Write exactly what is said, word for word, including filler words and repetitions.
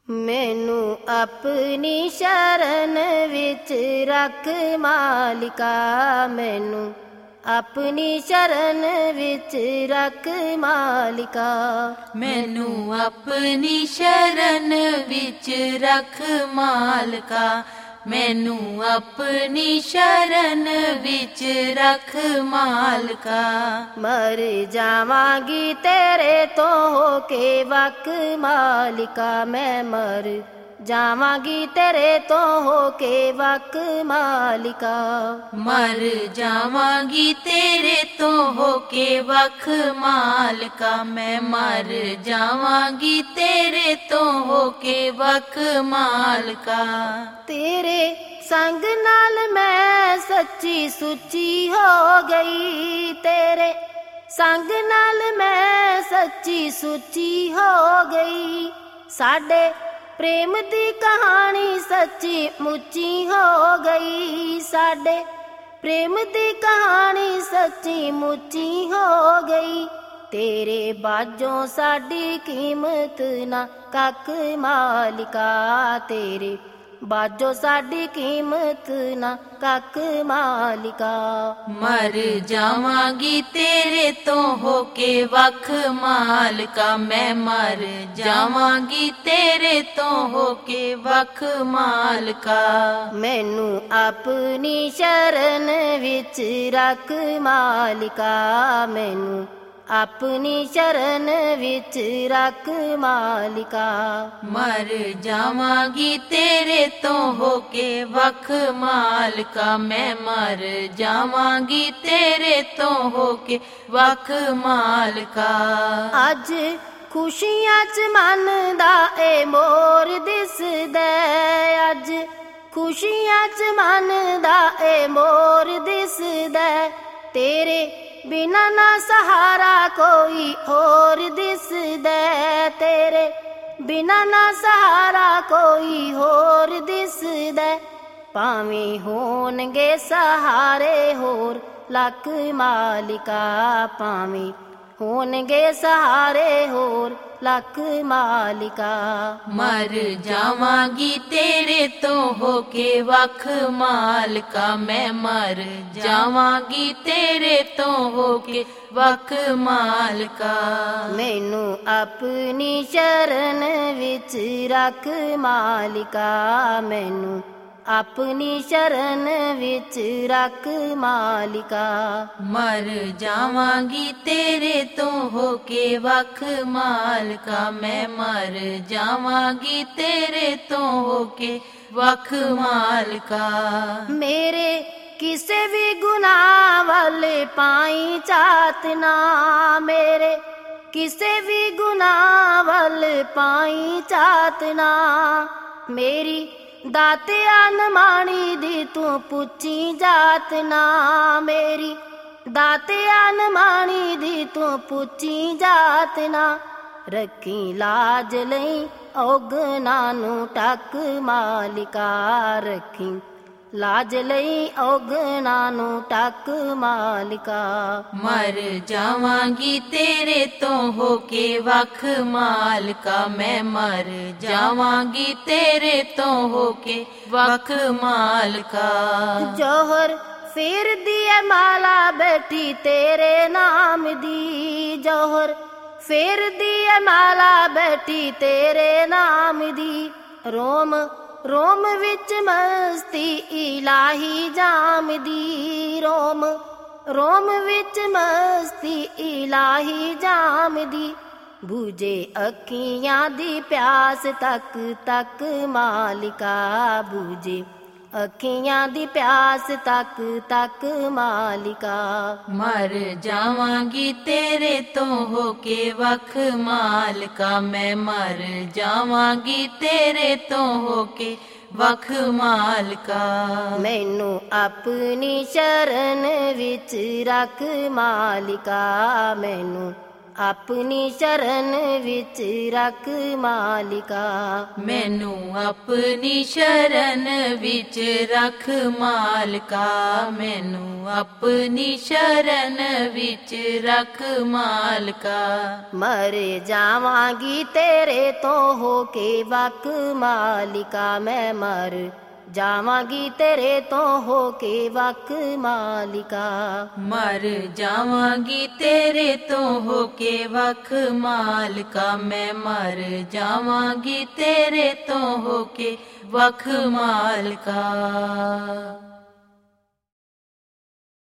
मैनू अपनी शरण विच रख मालिका, मैनू अपनी शरण विच रख मालिका। मैनू अपनी शरण विच रख मालिका, मैनू अपनी शरण विच रख मालिका। मर जावांगी तेरे तो होके वक मालिका, मैं मर जावांगी तेरे तो होके वक मालिका। मर जावांगी तेरे तो होके वक मालिका, मैं मर जावांगी तेरे तो होके वक मालिका। तेरे संग नाल मैं सच्ची सुची हो गई, तेरे संग नाल मैं सच्ची सुची हो गई। साडे प्रेम दी कहानी सच्ची मुची हो गई, साडे प्रेम दी कहानी सच्ची मुची हो गई। तेरे बाजों साडी कीमत ना कख मालिका, तेरे बाजो साडी कीमत ना कख मालिका। मर जावांगी तेरे तो होके वख मालिका, मैं मर जावांगी तेरे तो होके वख मालिका। मैनू अपनी शरण विच रख मालिका, मैनू अपनी शरण विच रख मालिका। मर जावांगी तेरे तो होके वख मालिका, मैं मर जावांगी तेरे तो होके वख मालिका। अज खुशियां च मन दा ए मोर दिसदा, अज खुशियां च मन दा ए मोर दिसदा। तेरे बिना ना सहारा कोई होर दिसदा, तेरे बिना ना सहारा कोई होर दिसदा। भावें होणगे सहारे होर लख मालिका, भावें होणगे सहारे होर लख मालिका। मर जावांगी तेरे तो होके वख मालिका, मैं मर जावांगी तेरे तो होके वख मालिका। मैनू अपनी शरण विच रख मालिका, मैनू अपनी शरण विच रख मालिका। मर जावांगी तेरे तो होके वख मालिका, मैं मर जावांगी तेरे तो होके वख मालिका। मेरे किसे भी गुनाह वाले पाई चातना, मेरे किसे भी गुनाह वाले पाई चातना। मेरी दातिया नमाणी दी तू पुछी जातना, मेरी दातिया नमाणी दी तू पुछी जातना। रखी लाज लई औगना नू टक मालिका, रखी लाज लई औगना नू टक मालिका। मर जावांगी तेरे तो होके वख मालिका, मैं मर जावांगी तेरे तो होके वख मालिका। जौहर फिर दिए माला बैठी तेरे नाम दी, जौहर फिर दिए माला बैठी तेरे नाम दी। रोम रोम विच मस्ती इलाही जाम दी, रोम रोम विच मस्ती इलाही जाम दी। बूझे अखियां दी प्यास तक तक मालिका, बूझे अखियां दी प्यास तक तक मालिका। मर जावांगी तेरे तो होके वख मालिका, मैं मर जावांगी तेरे तो होके वख मालिका। मैनू अपनी शरण विच रख मालिका, मैनू ਆਪਣੀ ਸ਼ਰਨ ਵਿੱਚ ਰੱਖ ਮਾਲਿਕਾ। ਮੈਨੂੰ ਆਪਣੀ ਸ਼ਰਨ ਵਿੱਚ ਰੱਖ ਮਾਲਕਾ, ਮੈਨੂੰ ਆਪਣੀ ਸ਼ਰਨ ਵਿੱਚ ਰੱਖ ਮਾਲਕਾ। ਮਰ ਜਾਵਾਂਗੀ ਤੇਰੇ ਤੋਂ ਹੋ ਕੇ ਵੱਖ ਮਾਲਿਕਾ, ਮੈਂ ਮਰ ਜਾਵਾਂਗੀ ਤੇਰੇ ਤੋਂ ਹੋ ਕੇ ਵੱਖ ਮਾਲਿਕਾ। ਮਰ ਜਾਵਾਂਗੀ ਤੇਰੇ ਤੋਂ ਹੋ ਕੇ ਵੱਖ ਮਾਲਕਾ, ਮੈਂ ਮਰ ਜਾਵਾਂਗੀ ਤੇਰੇ ਤੋਂ ਹੋ ਕੇ ਵੱਖ ਮਾਲਕਾ।